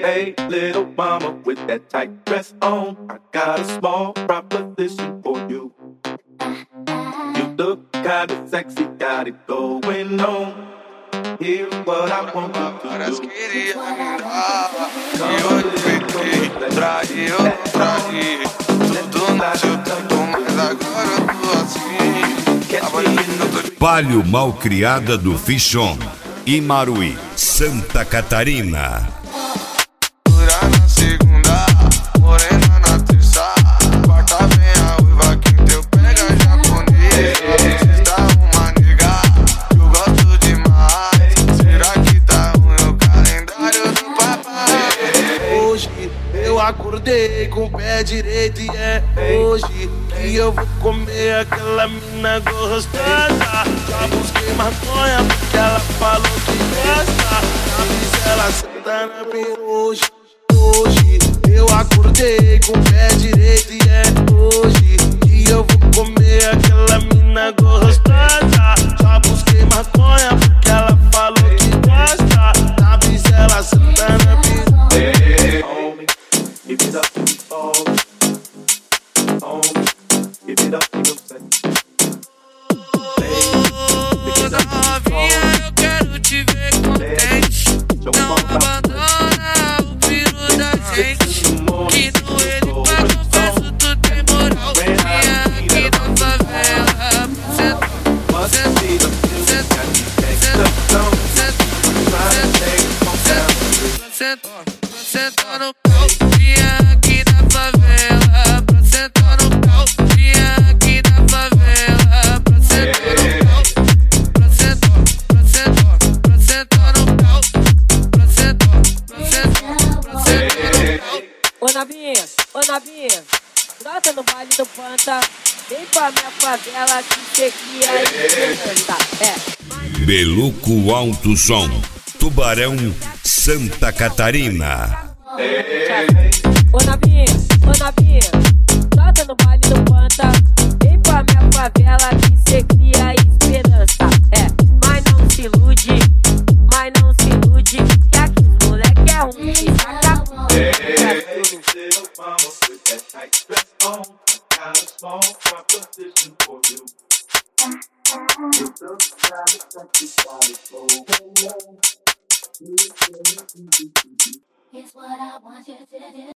Hey, little mama with that tight dress on, I got a small proposition for you. You look kinda sexy, got it going on. Here's what I want you to Várias do. queria me dar, e eu fiquei, traí, eu não traí. Tudo no seu tempo, mas agora eu tô assim. Avaliando, eu tô de Palio Malcriada do Fichon, Imaruí, Santa Catarina. dura na segunda, morena na terça. Quarta vem a uiva, quinta eu pega japonês. Sexta uma nega, eu gosto demais. Será que tá ruim o calendário do papai? Hoje eu acordei com o pé direito e é hoje que eu vou comer aquela mina gostosa. Já busquei maconha porque ela falou que gosta. Na brisa ela senta na piroca. Hoje eu acordei com o pé direito e é hoje que eu vou comer aquela mina gostosa. Já busquei maconha porque ela falou que gosta. Na brisa ela senta na piroca. Hey, homie, give it up and fall. Homie, give it up and say. Novinha, eu quero te ver contente. Não abandona o piro da gente. Que no ele pra confesso tu tem moral. Vinha aqui na favela. Sentar no pau, vinha aqui na favela. Pra sentar no pau, vinha aqui na favela. Pra sentar no pau, pra sentar no pau, pra sentar no pau. Ô Nabinha, brota no baile do Panta. Vem pra minha favela que cê cria esperança. Beluco Alto Som, Tubarão, Santa Catarina. Ô Nabinha, brota no baile do Panta. Vem pra minha favela que cê cria esperança. Mas não se ilude, que aqui os moleque é ruim e saca. Little mama with that tight dress on, I got a small proposition for you. You look kinda sexy, got it going on. Here's what I want you to do.